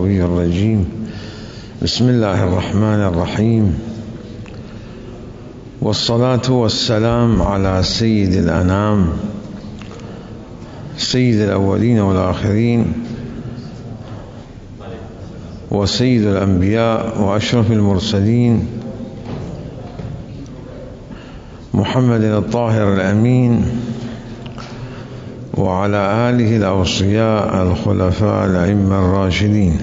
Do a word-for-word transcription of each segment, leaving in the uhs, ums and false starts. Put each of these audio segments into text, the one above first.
الغوي الرجيم. بسم الله الرحمن الرحيم، والصلاة والسلام على سيد الأنام، سيد الأولين والآخرين، وسيد الأنبياء وأشرف المرسلين، محمد الطاهر الأمين، وعلى آله الأوصياء الخلفاء الأئمة الراشدين.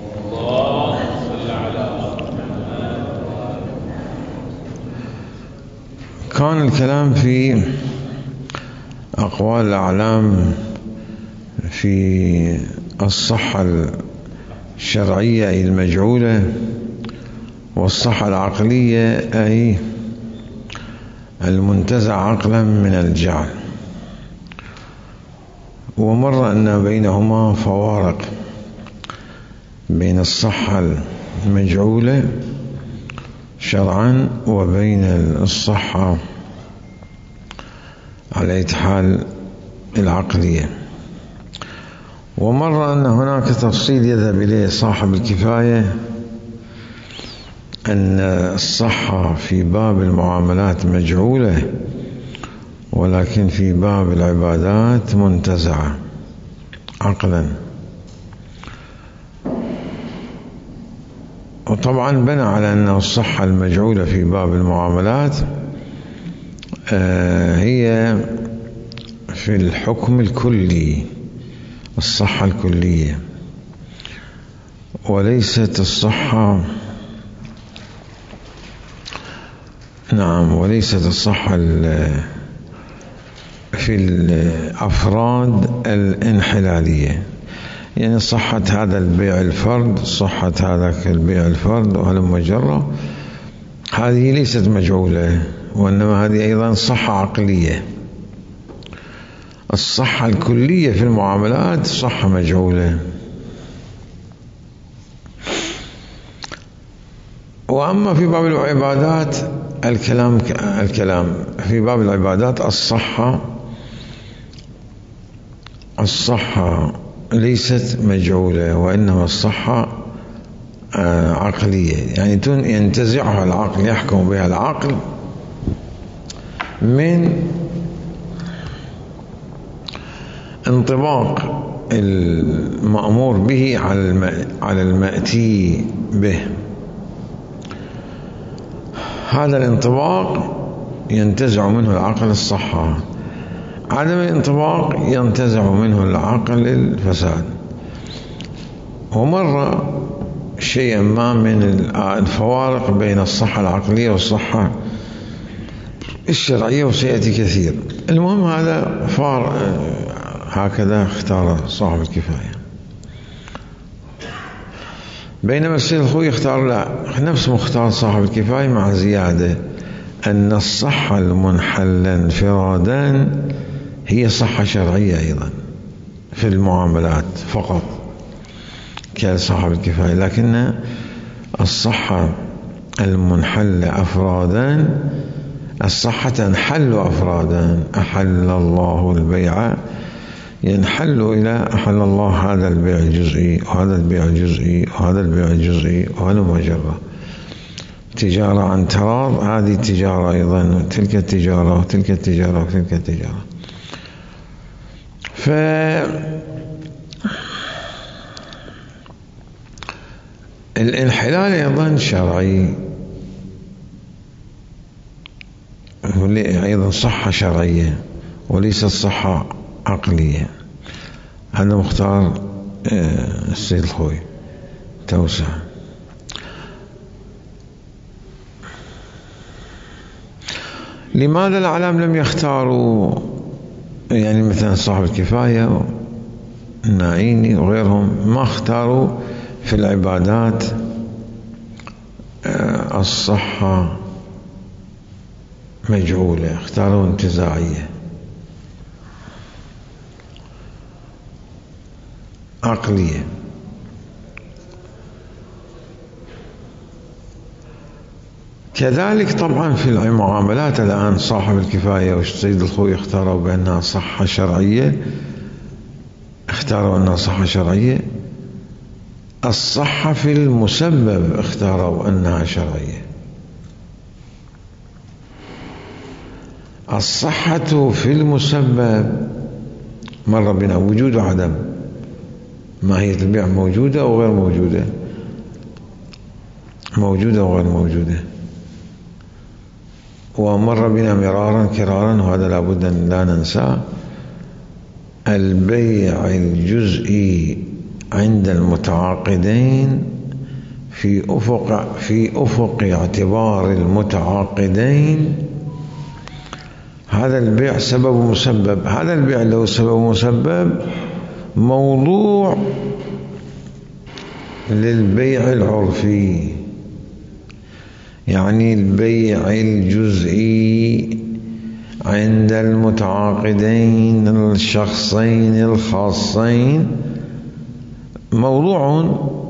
كان الكلام في أقوال الأعلام في الصحة الشرعية أي المجعولة، والصحة العقلية أي المنتزع عقلا من الجعل، ومر أن بينهما فوارق بين الصحة المجعولة شرعا وبين الصحة على أي حال العقلية. ومر أن هناك تفصيل يذهب إليه صاحب الكفاية، أن الصحة في باب المعاملات مجعولة، ولكن في باب العبادات منتزعة عقلا. وطبعا بنى على أن الصحة المجعولة في باب المعاملات هي في الحكم الكلي، الصحة الكلية، وليست الصحة نعم وليست الصحة في الأفراد الانحلالية، يعني صحة هذا البيع الفرد، صحة هذا البيع الفرد وهلم جرة، هذه ليست مجعولة، وإنما هذه أيضا صحة عقلية. الصحة الكلية في المعاملات صحة مجعولة. وأما في باب العبادات الكلام الكلام في باب العبادات الصحة الصحة ليست مجعولة، وإنما الصحة عقلية، يعني ينتزعها العقل، يحكم بها العقل من انطباق المأمور به على المأتي به. هذا الانطباق ينتزع منه العقل الصحة، عدم الانطباق ينتزع منه العقل الفساد. ومر شيئا ما من الفوارق بين الصحة العقلية والصحة الشرعية، وسيأتي كثير. المهم هذا فار هكذا اختار صاحب الكفاية، بينما السيد الخوي اختار لا نفس مختار صاحب الكفاية، مع زيادة أن الصحة المنحلة انفرادا هي صحة شرعية أيضا في المعاملات فقط كصاحب الكفاية، لكن الصحة المنحلة أفرادا، الصحة تنحل أفرادا. أحل الله البيع، ينحل إلى أحل الله هذا البيع الجزئي وهذا البيع الجزئي وهذا البيع الجزئي وهذا مجرة. تجارة عن تراض، هذه تجارة أيضا، وتلك التجارة وتلك التجارة وتلك التجارة. ف الانحلال أيضا شرعي، أيضا صحة شرعية وليست صحة عقلية. هذا مختار السيد الخوي توسع. لماذا الأعلام لم يختاروا، يعني مثلا صاحب الكفاية الناعيني وغيرهم ما اختاروا في العبادات الصحة مجعولة، اختاروا انتزاعية عقلية. كذلك طبعا في المعاملات الآن صاحب الكفاية والسيد الخوي اختاروا بأنها صحة شرعية، اختاروا أنها صحة شرعية، الصحة في المسبب اختاروا أنها شرعية. الصحة في المسبب مر بنا وجود وعدم، ماهية البيع موجودة أو غير موجودة، موجودة أو غير موجودة، ومر بنا مرارا كرارا، وهذا لابد أن لا ننساه. البيع الجزئي عند المتعاقدين في أفق في أفق اعتبار المتعاقدين هذا البيع سبب مسبب. هذا البيع له سبب مسبب موضوع للبيع العرفي، يعني البيع الجزئي عند المتعاقدين الشخصين الخاصين موضوع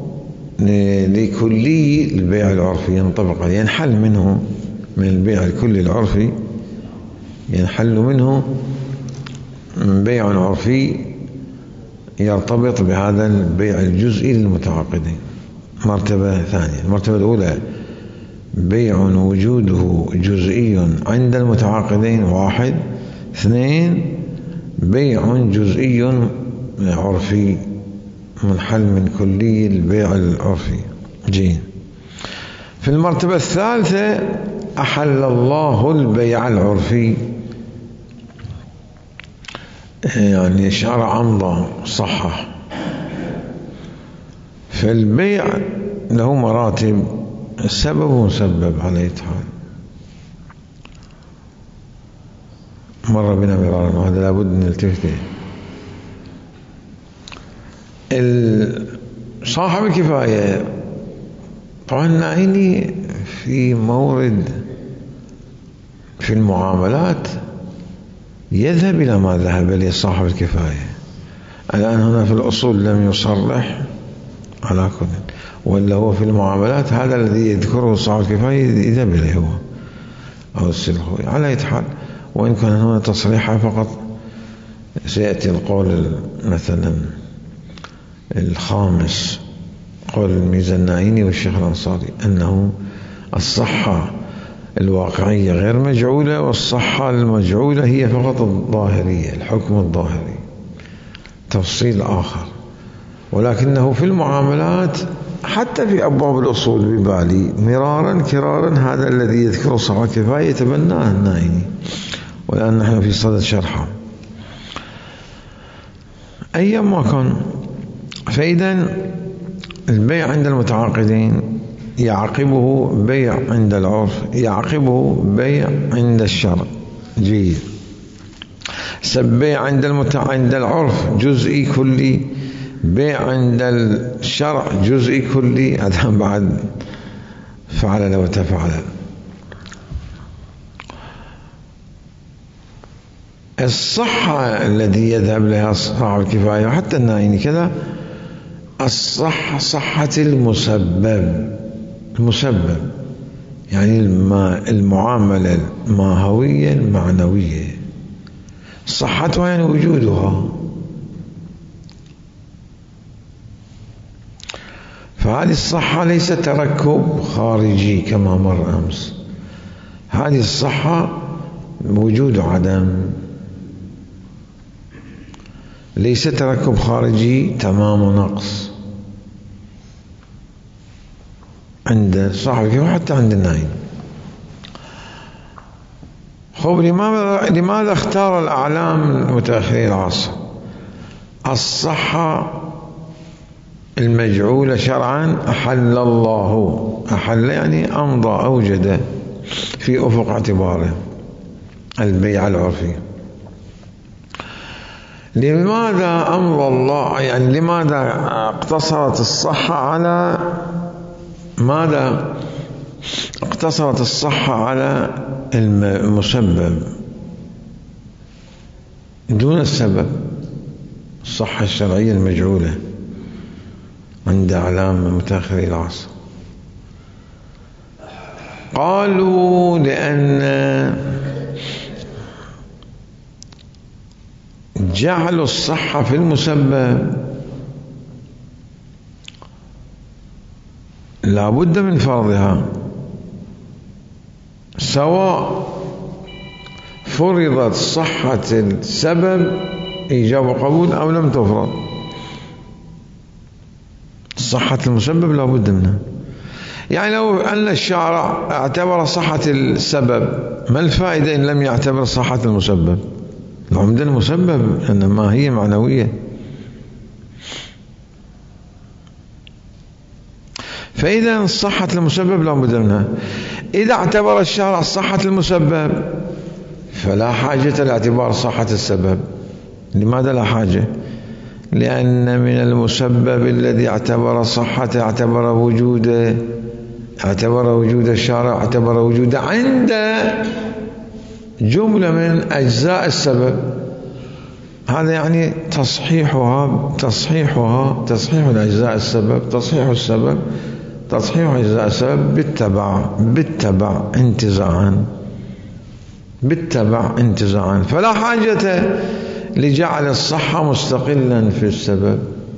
لكلي البيع العرفي ينطبق عليه، ينحل منه من البيع الكلي العرفي، ينحل منه بيع عرفي يرتبط بهذا البيع الجزئي للمتعاقدين. مرتبة ثانية. المرتبة الأولى بيع وجوده جزئي عند المتعاقدين واحد. اثنين بيع جزئي عرفي منحل من كلي البيع العرفي. جيد. في المرتبة الثالثة أحل الله البيع العرفي، يعني شرع أمضى صحة. فالبيع له مراتب، السبب ومسبب على حال. مر بنا مرارا وهذا لابد من نلتفت. صاحب الكفاية طبعا نعيني في مورد في المعاملات يذهب إلى ما ذهب إليه صاحب الكفاية. الآن هنا في الأصول لم يصرح على كل، ولا هو في المعاملات هذا الذي يذكره صاحب الكفاية يذهب إليه هو أو السلخوي على أي حال. وإن كان هنا تصريحا فقط سيأتي القول مثلا الخامس قول الميزانائي والشيخ الأنصاري أنه الصحة الواقعية غير مجعولة، والصحة المجعولة هي فقط الظاهرية، الحكم الظاهري، تفصيل آخر. ولكنه في المعاملات حتى في أبواب الأصول ببالي مرارا كرارا هذا الذي يذكره صاحب الكفاية يتبناه النائني، والآن نحن في صدد شرحه. أيما كان، فإذا البيع عند المتعاقدين يعقبه بيع عند العرف، يعقبه بيع عند الشرع. جيد. سبيع عند المتع... عند العرف جزئي كلي، بيع عند الشرع جزئي كلي، هذا بعد فعل وتفعل. الصحة الذي يذهب لها صاحب الكفاية وحتى النائني كذا، الصحة صحة المسبب، المسبب يعني المعاملة الماهوية المعنوية، صحتها يعني وجودها. فهذه الصحة ليس تركب خارجي كما مر أمس، هذه الصحة وجود عدم، ليس تركب خارجي تمام ونقص عند صاحبك وحتى عند النائم. خب لماذا لماذا اختار الأعلام المتأخرين العصر الصحة المجعولة شرعا؟ أحل الله، أحل يعني أمضى أوجد في أفق اعتباره البيع العرفي. لماذا أمضى الله، يعني لماذا اقتصرت الصحة على ماذا اقتصرت الصحة على المسبب دون السبب؟ الصحة الشرعية المجعولة عند أعلام متأخري العصر قالوا لأن جعل الصحة في المسبب لا بد من فرضها، سواء فرضت صحة السبب إيجاب وقبول أو لم تفرض. صحة المسبب لا بد منها. يعني لو أن الشارع اعتبر صحة السبب، ما الفائدة إن لم يعتبر صحة المسبب؟ العمدة المسبب إنما هي معنوية. فإذا صحة المسبب لا بد منها. إذا اعتبر الشارع صحة المسبب فلا حاجة لاعتبار صحة السبب. لماذا لا حاجة؟ لأن من المسبب الذي اعتبر صحته اعتبر وجوده، اعتبر وجود الشارع، اعتبر وجوده عند جملة من أجزاء السبب. هذا يعني تصحيحها تصحيحها تصحيح الأجزاء السبب، تصحيح السبب، تصحيح أجزاء السبب بالتبع بالتبع انتزاعا بالتبع انتزاعا. فلا حاجة لجعل الصحة مستقلا في السبب.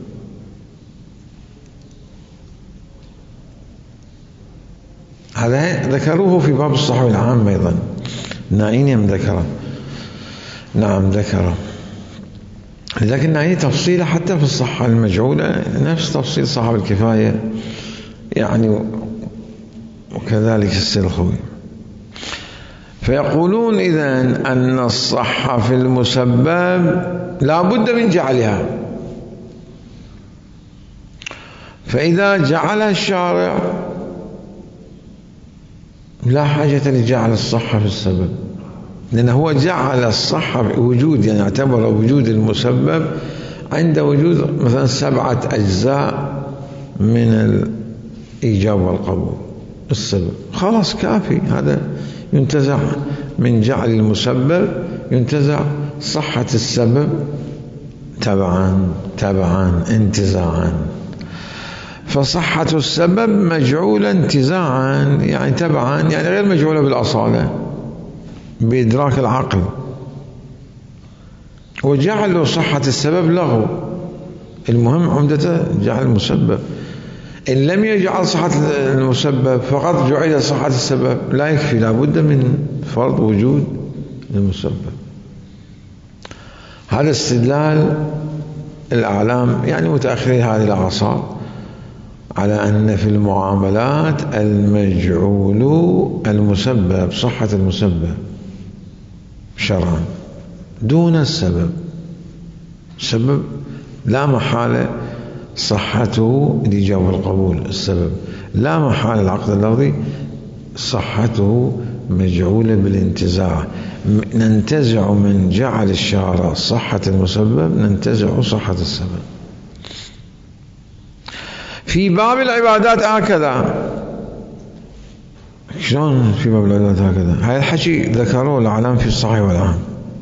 هذا ذكروه في باب الصحة العام أيضا. نعيم ذكره، نعم ذكره. لكن نعيم تفصيله حتى في الصحة المجعولة نفس تفصيل صاحب الكفاية يعني، وكذلك السلخوي. فيقولون إذن أن الصحة في المسبب لا بد من جعلها. فإذا جعلها الشارع لا حاجة لجعل الصحة في السبب، لأنه هو جعل الصحة وجود، يعني اعتبر وجود المسبب عند وجود مثلا سبعة أجزاء من الإيجاب والقبول السبب. خلاص كافي، هذا ينتزع من جعل المسبب، ينتزع صحة السبب تبعا تبعا انتزاعا. فصحة السبب مجعولة انتزاعا يعني تبعا، يعني غير مجعولة بالأصالة بإدراك العقل. وجعل صحة السبب لغو، المهم عمدته جعل المسبب. إن لم يجعل صحة المسبب فقط جعل صحة السبب لا يكفي، لا بد من فرض وجود المسبب. هذا استدلال الأعلام يعني متأخري هذه الأعصار على أن في المعاملات المجعول المسبب، صحة المسبب شرعا دون السبب. السبب لا محالة صحته الإيجاب والقبول، السبب لا محالة العقد اللفظي صحته مجعولة بالانتزاع. ننتزع من جعل الشارع صحة المسبب ننتزع صحة السبب. في باب العبادات هكذا. شلون في باب العبادات هكذا؟ هاي الحكي ذكروه الأعلام في الصحيح والعام،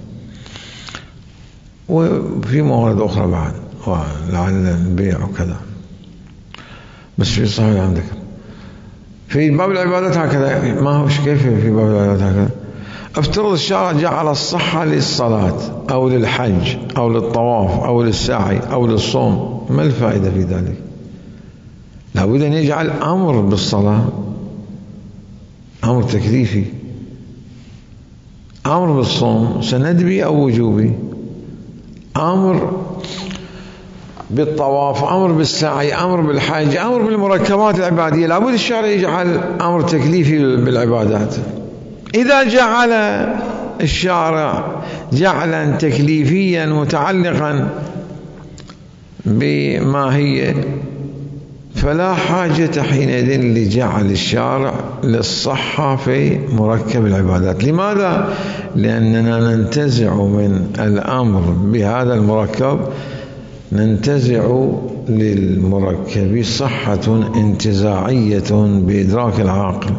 وفي موارد أخرى بعد لعل البيع وكذا، بس في الصحيح والعام ذكر. في باب العبادات هكذا. ما هو كيف في باب العبادات هكذا؟ افترض الشارع جعل الصحة للصلاة أو للحج أو للطواف أو للسعي أو للصوم، ما الفائدة في ذلك؟ لابد أن يجعل أمر بالصلاة، أمر تكليفي، أمر بالصوم سندبي أو وجوبي، أمر بالطواف، أمر بالسعي، أمر بالحج، أمر بالمركبات العبادية. لابد الشارع يجعل أمر تكليفي بالعبادات. إذا جعل الشارع جعلا تكليفيا متعلقا بماهية فلا حاجة حينئذ لجعل الشارع للصحة في مركب العبادات. لماذا؟ لأننا ننتزع من الأمر بهذا المركب، ننتزع للمركب صحة انتزاعية بإدراك العاقل.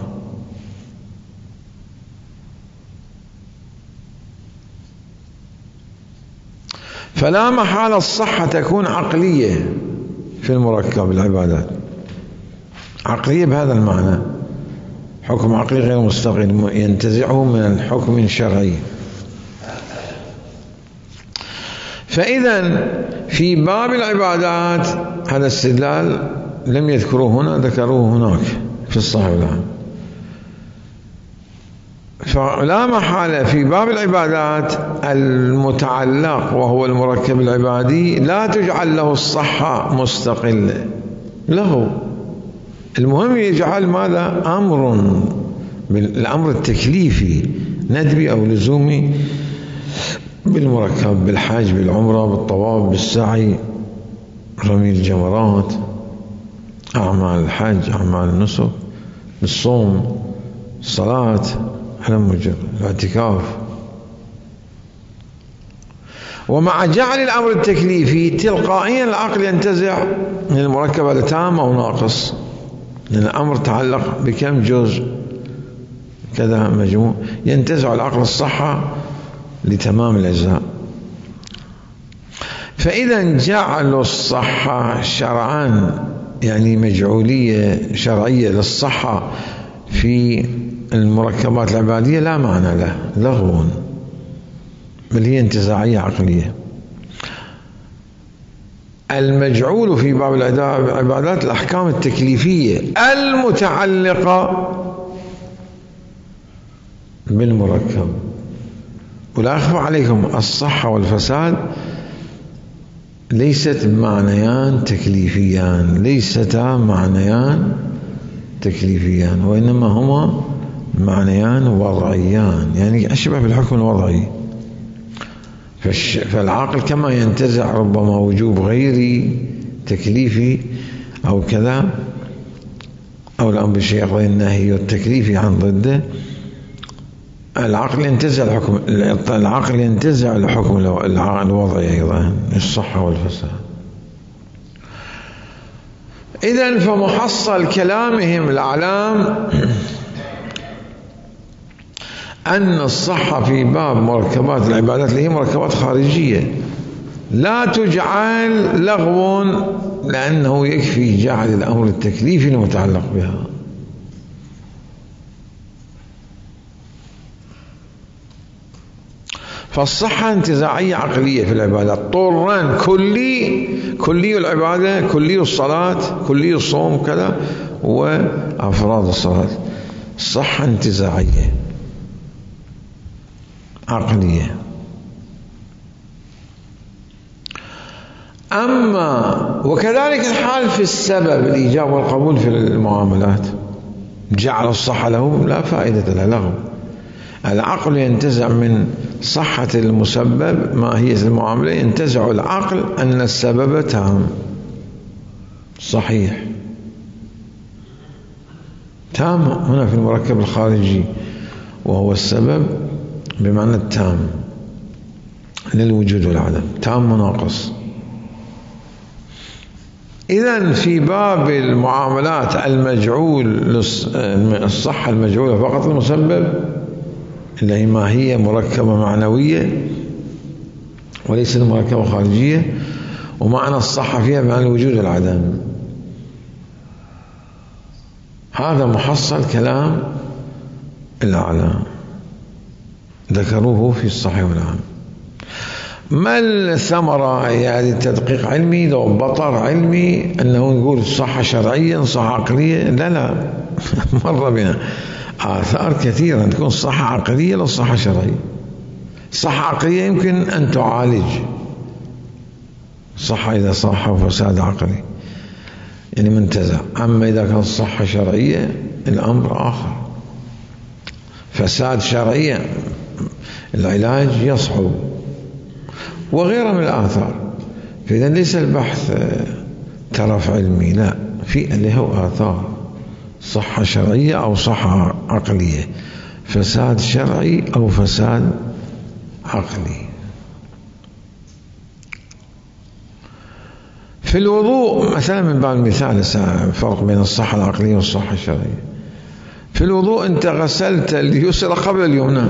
فلا محالة الصحة تكون عقلية في المركب العبادات، عقلية بهذا المعنى، حكم عقلي غير مستقل ينتزعه من الحكم الشرعي. فإذا في باب العبادات هذا استدلال لم يذكروه هنا ذكروه هناك في الصحيح العام. فلا محالة في باب العبادات المتعلق وهو المركب العبادي لا تجعل له الصحة مستقلة له. المهم يجعل ماذا؟ أمر، الأمر التكليفي ندبي أو لزومي بالمركب، بالحج، بالعمرة، بالطواف، بالسعي، رمي الجمرات، أعمال الحج، أعمال النسك، الصوم، الصلاة على مجرد الاعتكاف. ومع جعل الأمر التكليفي تلقائيا العقل ينتزع من المركب هذا تام أو ناقص، لأن الأمر تعلق بكم جزء كذا مجموع، ينتزع العقل الصحة لتمام الأجزاء. فإذا جعلوا الصحة شرعا يعني مجعولية شرعية للصحة في المركبات العبادية لا معنى له، لغو، بل هي انتزاعية عقلية. المجعول في باب العبادات الأحكام التكليفية المتعلقة بالمركب. ولا أخفى عليكم الصحة والفساد ليست معنيان تكليفيان، ليستا معنيان تكليفيان، وإنما هما معنيان وضعيان، يعني أشبه بالحكم الوضعي. فالعقل كما ينتزع ربما وجوب غيري تكليفي أو كذا، أو الأمر بالشيء يقضي النهي والتكليفي عن ضده، العقل ينتزع الحكم، العقل ينتزع الحكم الوضعي أيضا، الصحة والفساد. إذن فمحصل كلامهم الأعلام أن الصحة في باب مركبات العبادات اللي هي مركبات خارجية لا تجعل لغو، لأنه يكفي جعل الأمر التكليفي المتعلق بها. فالصحة انتزاعية عقلية في العبادات طوران، كلي كلي العبادة، كلي الصلاة، كلي الصوم كذا، وأفراد الصلاة. الصحة انتزاعية عقلية. أما وكذلك الحال في السبب، الإيجاب والقبول في المعاملات، جعل الصحة له لا فائدة له، لغو. العقل ينتزع من صحة المسبب ما هي المعاملة، ينتزع العقل أن السبب تام صحيح تام هنا في المركب الخارجي، وهو السبب بمعنى التام للوجود والعدم، تام وناقص. إذن في باب المعاملات المجعول الصحة المجعولة فقط المسبب اللي هي ما هي مركبة معنوية وليس المركبة خارجية، ومعنى الصحة فيها بمعنى الوجود والعدم. هذا محصل كلام الأعلام ذكروه في الصحيح والعام. ما الثمرة؟ يعني تدقيق علمي لو بطر علمي أنه نقول صحة شرعية صحة عقلية، لا لا مر بنا آثار كثيرة تكون صحة عقلية لا صحة شرعية. صحة عقلية يمكن أن تعالج، صحة إذا صح وفساد عقلي يعني منتزع. أما إذا كان صحة شرعية الأمر آخر، فساد شرعية العلاج يصعب وغيرها من الآثار. فإذا ليس البحث ترف علمي، لا، في له آثار، صحة شرعية أو صحة عقلية، فساد شرعي أو فساد عقلي. في الوضوء مثلا من باب المثال فرق بين الصحة العقلية والصحة الشرعية. في الوضوء أنت غسلت اليسرى قبل اليمنى،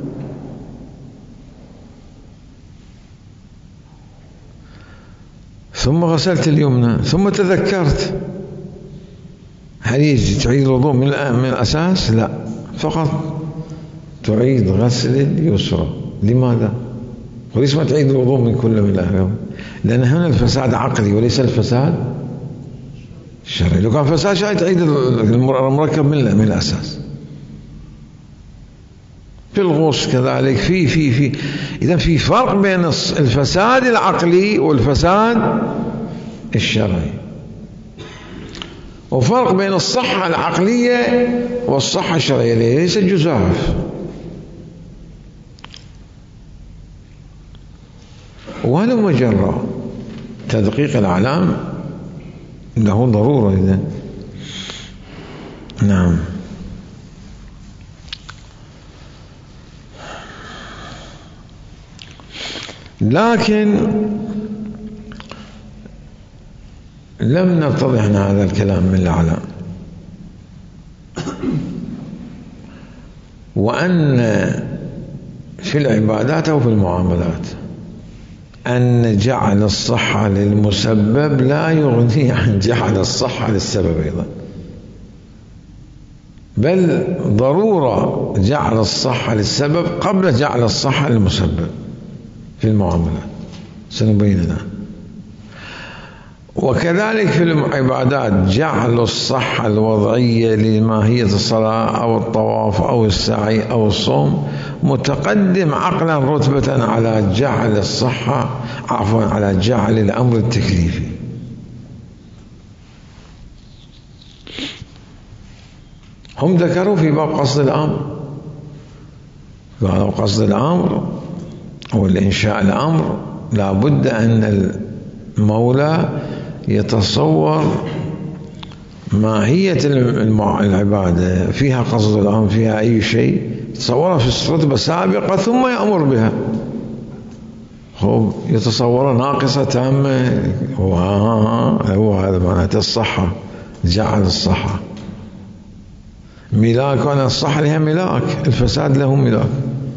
ثم غسلت اليمنى ثم تذكرت، هل يجي تعيد الوضوء من من الأساس؟ لا، فقط تعيد غسل اليسرى. لماذا؟ وليس ما تعيد الوضوء من كل من الأهل؟ لأن هنا الفساد عقلي وليس الفساد الشرعي. لو كان فساد شرعي تعيد المركب من من الأساس. في الغوص كذلك في في في إذا في فرق بين الفساد العقلي والفساد الشرعي، وفرق بين الصحة العقلية والصحة الشرعية، ليس جزاف. وهذا مجرى تدقيق الأعلام له ضرورة إذن. نعم. لكن لم نتضح هذا الكلام من الأعلام، وأن في العبادات أو في المعاملات أن جعل الصحة للمسبب لا يغني عن جعل الصحة للسبب أيضا، بل ضرورة جعل الصحة للسبب قبل جعل الصحة للمسبب في المعاملات، سنبين الآن. وكذلك في العبادات جعل الصحة الوضعية لماهية الصلاة أو الطواف أو السعي أو الصوم متقدم عقلا رتبة على جعل الصحة عفوا على جعل الأمر التكليفي. هم ذكروا في باب قصد الأمر، قالوا قصد الأمر والإنشاء الأمر لا بد أن المولى يتصور ماهية العبادة، فيها قصد الأمر، فيها أي شيء يتصورها في رتبة سابقة ثم يأمر بها. هو يتصورها ناقصة تامة، هو هذا معناته الصحة، جعل الصحة ملاك، وأنا الصحة لها ملاك، الفساد له ملاك.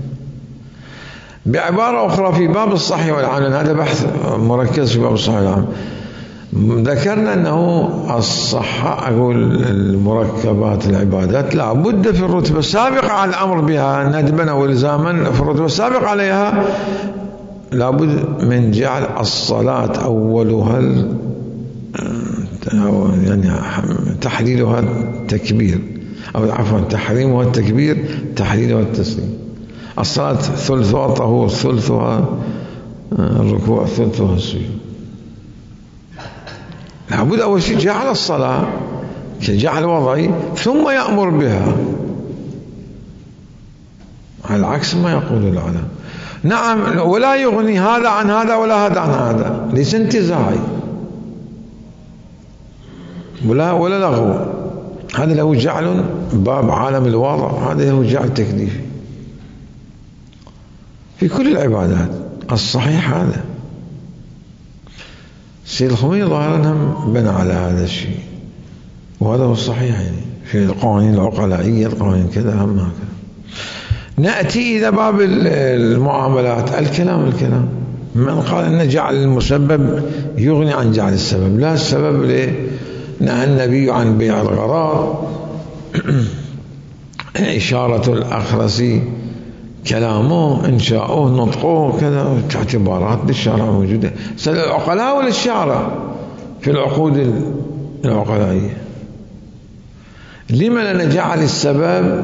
بعبارة أخرى في باب الصحة والعمل، هذا بحث مركز في باب الصحة والعمل، ذكرنا أنه الصحة أو المركبات العبادات لا بد في الرتبة السابقة على الأمر بها ندبا أو إلزاما، في الرتبة السابقة عليها لا بد من جعل الصلاة أولها يعني تحليلها التكبير، أو عفوا تحريمها التكبير، تحليلها التسليم. الصلاة ثلثها الطهور، ثلثها الركوع، ثلثها السجود. لابد أول شيء جعل الصلاة كجعل وضعي ثم يأمر بها، على عكس ما يقول العلماء. نعم، ولا يغني هذا عن هذا ولا هذا عن هذا، ليس انتزاعي ولا ولا لغو. هذا له جعل باب عالم الواضع، هذا له جعل تكليفي في كل العبادات. الصحيح هذا سيد الخميني ظاهرا هم بنى على هذا الشيء، وهذا هو الصحيح يعني في القوانين العقلائية، القوانين كذا هم هكذا. نأتي إلى باب المعاملات. الكلام الكلام من قال أن جعل المسبب يغني عن جعل السبب؟ لا، السبب ليه؟ نهى النبي عن بيع الغرار، إشارة الأخرسي كلامه، إنشاؤه، نطقه، كذا اعتبارات للشارع موجودة. سأل العقلاء ولا الشارع في العقود العقلائية؟ لما لا نجعل السبب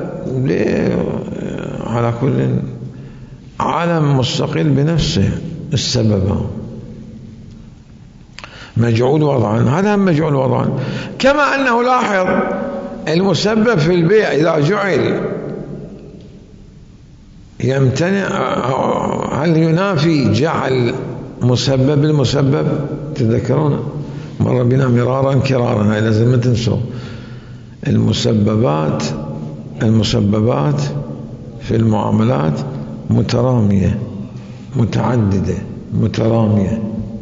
على كل عالم مستقل بنفسه؟ السبب مجعول وضعا، هذا مجعول وضعا. كما أنه لاحظ المسبب في البيع إذا جعل يمتنع، هل ينافي جعل مسبب المسبب؟ تذكرون مر بنا مرارا كرارا، هاي لازم ما تنسوا. المسببات المسببات في المعاملات مترامية، متعددة، مترامية.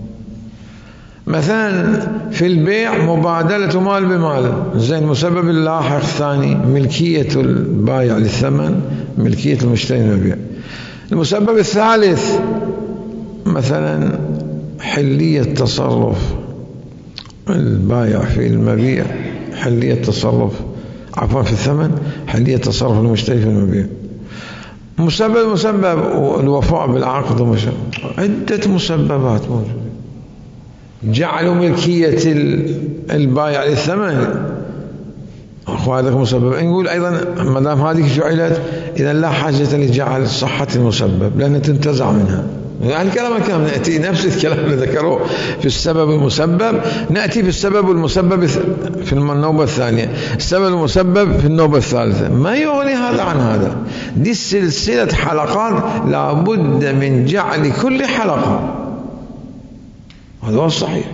مثلا في البيع مبادلة مال بمال، زين المسبب اللاحق الثاني ملكية البائع للثمن، ملكية المشتري للمبيع. المسبب الثالث مثلا حلية تصرف البائع في المبيع، حلية تصرف عفوا في الثمن، حلية تصرف المشتري في المبيع. مسبب مسبب الوفاء بالعقد ومشابه، عدة مسببات موجودة. جعلوا ملكية البايع للثمن وهذا مسبب. نقول أيضا ما دام هذه جعلت إذا لا حاجة لجعل صحة المسبب لأنها تنتزع منها. يعني الكلام الكلام نأتي نفس الكلام اللي ذكروه في السبب المسبب، نأتي في السبب المسبب في النوبة الثانية، السبب المسبب في النوبة الثالثة. ما يغني هذا عن هذا. دي سلسلة حلقات لابد من جعل كل حلقة. هذا هو الصحيح.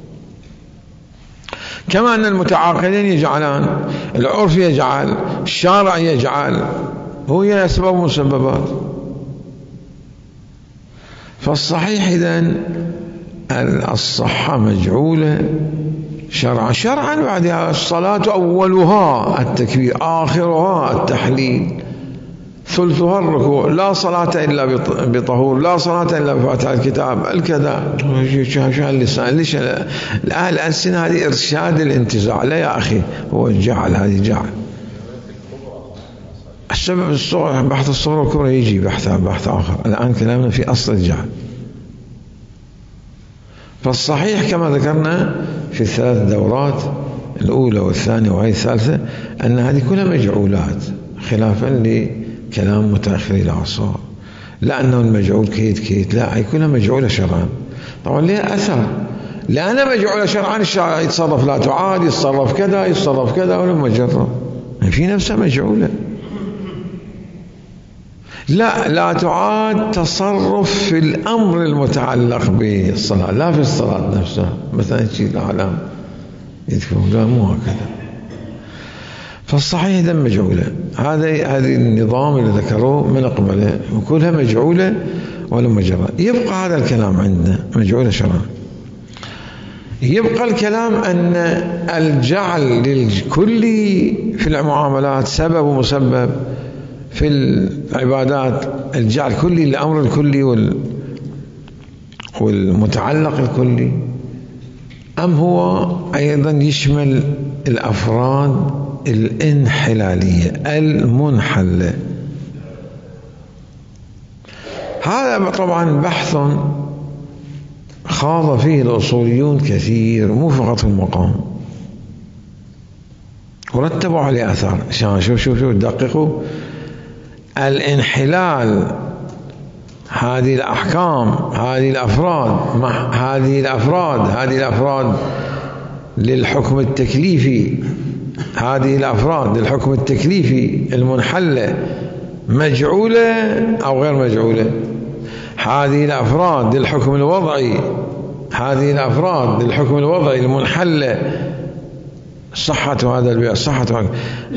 كما أن المتعاقلين يجعلان، العرف يجعل، الشارع يجعل، هو أسباب مسببات. فالصحيح إذن الصحة مجعولة شرعا. شرعا بعدها الصلاة أولها التكبير، آخرها التحليل، ثلثها الركوع، لا صلاة إلا بطهور، لا صلاة إلا بفاتحة الكتاب، الكذا. شو اللسان ليش الألسنة هذه إرشاد الانتزاع؟ لا يا أخي، هو الجعل، هذه جعل. السبب الصغر، بحث الصغر والكبرى يجي بحث بحث آخر. الآن كلامنا في أصل الجعل. فالصحيح كما ذكرنا في الثلاث دورات الأولى والثانية وهي الثالثة أن هذه كلها مجعولات، خلافا لكلام متأخري الأعصار. لا أنه المجعول كيت كيت، لا، هي كلها مجعولة شرعا. طبعا لها أثر، لأنها مجعولة شرعا الشرع يتصرف لا تعاد، يتصرف كذا، يتصرف كذا، ولا مجرد في نفسها مجعولة. لا لا تعاد تصرف في الأمر المتعلق بالصلاة، لا في الصلاة نفسها. مثلا شيء الأعلام يذكرون، لا مو هكذا. فالصحيح إذا مجعولة. هذا هذا النظام اللي ذكروه من قبله وكلها مجعولة ولا مجرد. يبقى هذا الكلام عندنا مجعولة شرعا. يبقى الكلام أن الجعل للكل في المعاملات سبب ومسبب، في العبادات الجعل كلي للأمر الكلي والمتعلق الكلي، أم هو أيضا يشمل الأفراد الانحلالية المنحلة؟ هذا طبعا بحث خاض فيه الأصوليون كثير، مو فقط في المقام، ورتبوا عليه أثار. شوف شوف شوف دققوا. الانحلال، هذه الأحكام، هذه الأفراد، هذه الأفراد هذه الأفراد للحكم التكليفي، هذه الأفراد للحكم التكليفي المنحلة مجعولة أو غير مجعولة؟ هذه الأفراد للحكم الوضعي، هذه الأفراد للحكم الوضعي المنحلة صحة هذا البيع، صحة هذا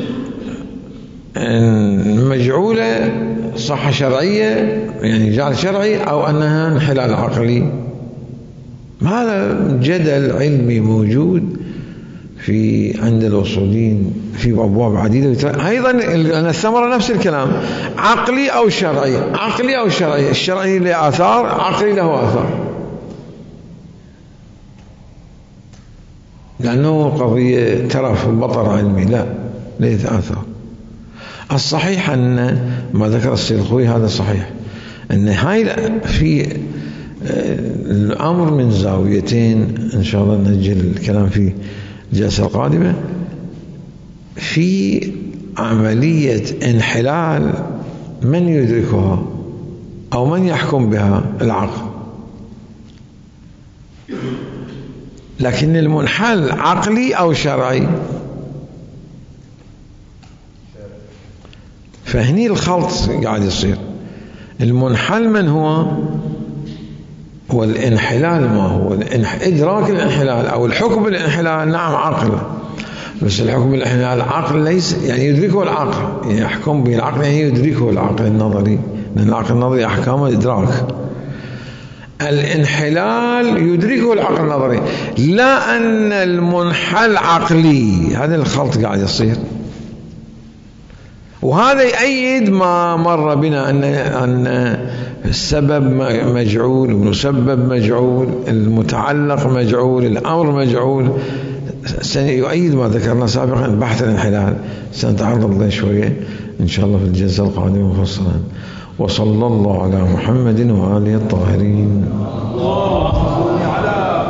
مجعولة صحة شرعية يعني جعل شرعي، أو أنها انحلال عقلي. هذا جدل علمي موجود في عند الأصوليين في أبواب عديدة. أيضا الثمرة نفس الكلام، عقلي أو شرعي، عقلي أو شرعي. الشرعي له آثار، عقلي له آثار، لأنه قضية ترف بطر علمي، لا ليس آثار. الصحيح أن ما ذكر السيد الخوي هذا صحيح، أن هاي في الأمر من زاويتين، إن شاء الله نجل الكلام في الجلسة القادمة. في عملية انحلال من يدركها أو من يحكم بها؟ العقل. لكن المنحل عقلي أو شرعي؟ فهني الخلط قاعد يصير. المنحل من هو؟ والانحلال ما هو؟ إدراك الانحلال أو الحكم بالانحلال نعم عقل، بس الحكم بالانحلال عقل ليس يعني يدركه العقل، يعني يحكم به العقل يعني يدركه العقل النظري، لأن العقل النظري أحكامه إدراك. الانحلال يدركه العقل النظري، لا أن المنحل عقلي. هذا الخلط قاعد يصير، وهذا يؤيد ما مر بنا أن أن السبب مجعول، المسبب مجعول، المتعلق مجعول، الأمر مجعول. سيؤيد ما ذكرنا سابقا بحث الانحلال، سنتعرض له شوية إن شاء الله في الجلسة القادمة مفصلا. وصلى الله على محمد وآله الطاهرين.